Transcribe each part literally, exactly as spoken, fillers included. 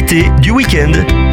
L'actualité du week-end.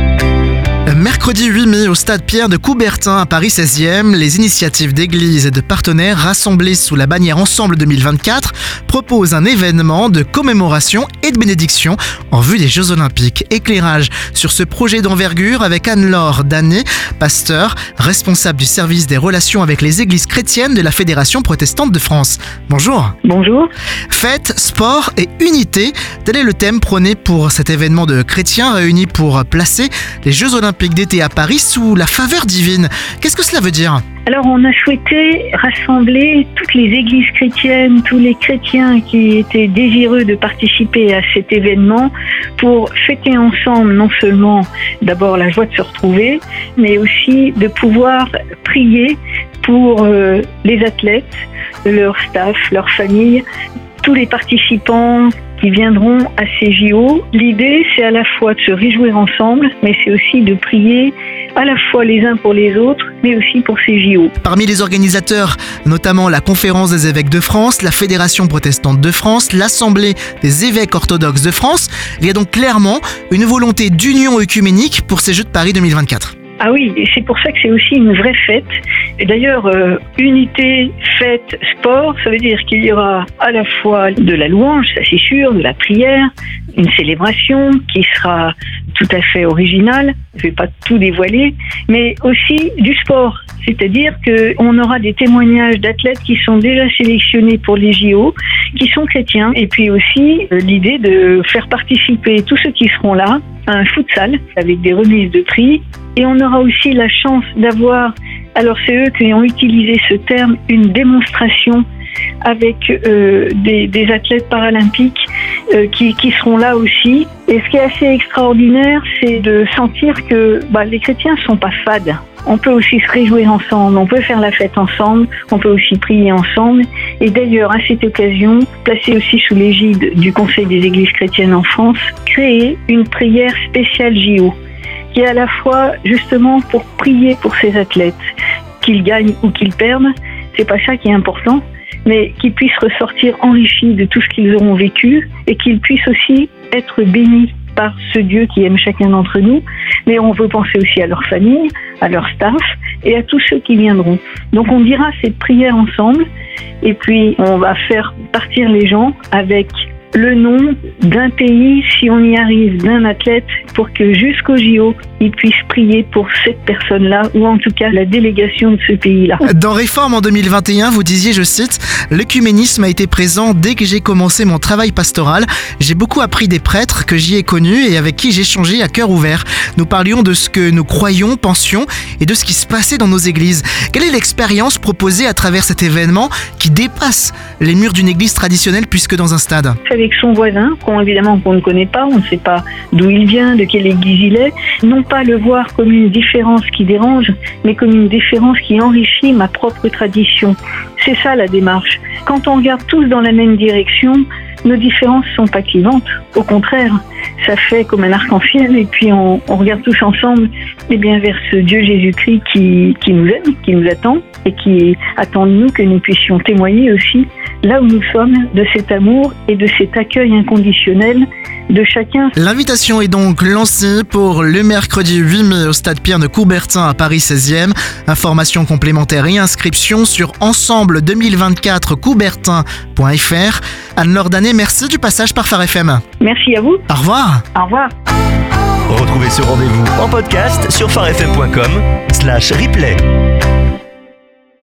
Mercredi huit mai, au stade Pierre de Coubertin à Paris seizième, les initiatives d'églises et de partenaires rassemblés sous la bannière Ensemble deux mille vingt-quatre proposent un événement de commémoration et de bénédiction en vue des Jeux Olympiques. Éclairage sur ce projet d'envergure avec Anne-Laure Danet, pasteur, responsable du service des relations avec les églises chrétiennes de la Fédération protestante de France. Bonjour. Bonjour. Fête, sport et unité, tel est le thème prôné pour cet événement de chrétiens réunis pour placer les Jeux Olympiques d'été à Paris sous la faveur divine. Qu'est-ce que cela veut dire ? Alors on a souhaité rassembler toutes les églises chrétiennes, tous les chrétiens qui étaient désireux de participer à cet événement pour fêter ensemble non seulement d'abord la joie de se retrouver, mais aussi de pouvoir prier pour euh, les athlètes, leur staff, leur famille, tous les participants qui viendront à ces J O. L'idée, c'est à la fois de se réjouir ensemble, mais c'est aussi de prier à la fois les uns pour les autres, mais aussi pour ces J O. Parmi les organisateurs, notamment la Conférence des évêques de France, la Fédération protestante de France, l'Assemblée des évêques orthodoxes de France, il y a donc clairement une volonté d'union œcuménique pour ces Jeux de Paris deux mille vingt-quatre. Ah oui, et c'est pour ça que c'est aussi une vraie fête. Et d'ailleurs, euh, unité, fête, sport, ça veut dire qu'il y aura à la fois de la louange, ça c'est sûr, de la prière, une célébration qui sera tout à fait originale, je ne vais pas tout dévoiler, mais aussi du sport. C'est-à-dire qu'on aura des témoignages d'athlètes qui sont déjà sélectionnés pour les J O, qui sont chrétiens, et puis aussi euh, l'idée de faire participer tous ceux qui seront là à un futsal avec des remises de prix. Et on aura aussi la chance d'avoir, alors c'est eux qui ont utilisé ce terme, une démonstration avec euh, des, des athlètes paralympiques euh, qui, qui seront là aussi. Et ce qui est assez extraordinaire, c'est de sentir que bah, les chrétiens ne sont pas fades. On peut aussi se réjouir ensemble, on peut faire la fête ensemble, on peut aussi prier ensemble. Et d'ailleurs, à cette occasion, placée aussi sous l'égide du Conseil des Églises chrétiennes en France, créer une prière spéciale J O, qui est à la fois justement pour prier pour ces athlètes, qu'ils gagnent ou qu'ils perdent, c'est pas ça qui est important, mais qu'ils puissent ressortir enrichis de tout ce qu'ils auront vécu et qu'ils puissent aussi être bénis par ce Dieu qui aime chacun d'entre nous. Mais on veut penser aussi à leur famille, à leur staff et à tous ceux qui viendront. Donc on dira cette prière ensemble et puis on va faire partir les gens avec le nom d'un pays, si on y arrive, d'un athlète, pour que jusqu'au J O, ils puissent prier pour cette personne-là, ou en tout cas la délégation de ce pays-là. Dans Réforme en deux mille vingt et un, vous disiez, je cite, « L'œcuménisme a été présent dès que j'ai commencé mon travail pastoral. J'ai beaucoup appris des prêtres que j'y ai connus et avec qui j'ai échangé à cœur ouvert. Nous parlions de ce que nous croyions, pensions et de ce qui se passait dans nos églises. Quelle est l'expérience proposée à travers cet événement qui dépasse les murs d'une église traditionnelle puisque dans un stade ?» Avec son voisin, qu'on évidemment qu'on ne connaît pas, on ne sait pas d'où il vient, de quelle église il est, non pas le voir comme une différence qui dérange, mais comme une différence qui enrichit ma propre tradition. C'est ça la démarche. Quand on regarde tous dans la même direction, nos différences ne sont pas clivantes. Au contraire, ça fait comme un arc-en-ciel et puis on, on regarde tous ensemble eh bien, vers ce Dieu Jésus-Christ qui, qui nous aime, qui nous attend et qui attend de nous que nous puissions témoigner aussi là où nous sommes de cet amour et de cet accueil inconditionnel de chacun. L'invitation est donc lancée pour le mercredi huit mai au stade Pierre de Coubertin à Paris seizième. Informations complémentaires et inscriptions sur ensemble deux mille vingt-quatre coubertin point f r. Anne-Laure Danet, merci du passage par Phare F M. Merci à vous. Au revoir. Au revoir. Retrouvez ce rendez-vous en podcast sur pharefm point com slash replay.